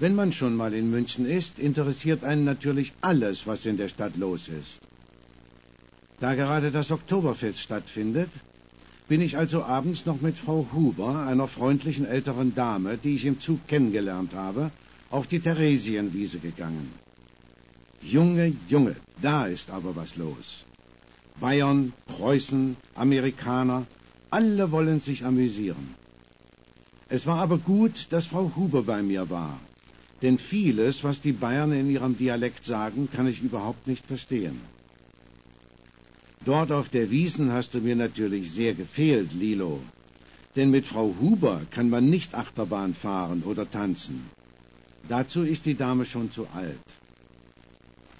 Wenn man schon mal in München ist, interessiert einen natürlich alles, was in der Stadt los ist. Da gerade das Oktoberfest stattfindet, bin ich also abends noch mit Frau Huber, einer freundlichen älteren Dame, die ich im Zug kennengelernt habe, auf die Theresienwiese gegangen. Junge, Junge, da ist aber was los. Bayern, Preußen, Amerikaner, alle wollen sich amüsieren. Es war aber gut, dass Frau Huber bei mir war, denn vieles, was die Bayern in ihrem Dialekt sagen, kann ich überhaupt nicht verstehen. Dort auf der Wiesn hast du mir natürlich sehr gefehlt, Lilo, denn mit Frau Huber kann man nicht Achterbahn fahren oder tanzen. Dazu ist die Dame schon zu alt.